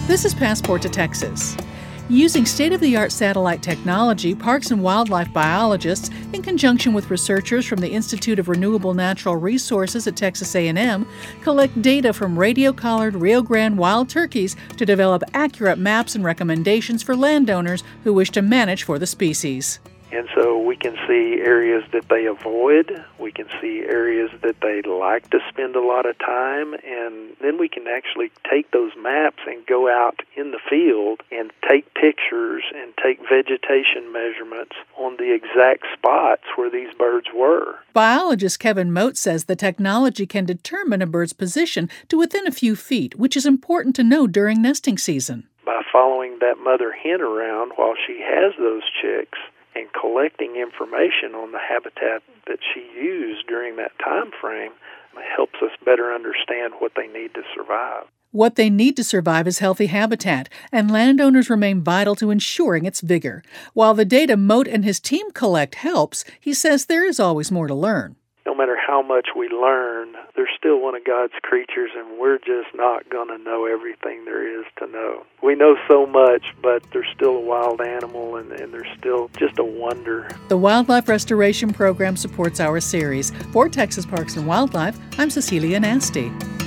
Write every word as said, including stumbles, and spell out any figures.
This is Passport to Texas. Using state-of-the-art satellite technology, parks and wildlife biologists, in conjunction with researchers from the Institute of Renewable Natural Resources at Texas A and M, collect data from radio-collared Rio Grande wild turkeys to develop accurate maps and recommendations for landowners who wish to manage for the species. And so we can see areas that they avoid, we can see areas that they like to spend a lot of time, and then we can actually take those maps and go out in the field and take pictures and take vegetation measurements on the exact spots where these birds were. Biologist Kevin Moat says the technology can determine a bird's position to within a few feet, which is important to know during nesting season. By following that mother hen around while she has those chicks, and collecting information on the habitat that she used during that time frame helps us better understand what they need to survive. What they need to survive is healthy habitat, and landowners remain vital to ensuring its vigor. While the data Moat and his team collect helps, he says there is always more to learn. No matter how much we learn, they're still one of God's creatures, and we're just not going to know everything there is to know. We know so much, but they're still a wild animal, and, and they're still just a wonder. The Wildlife Restoration Program supports our series. For Texas Parks and Wildlife, I'm Cecilia Nasty.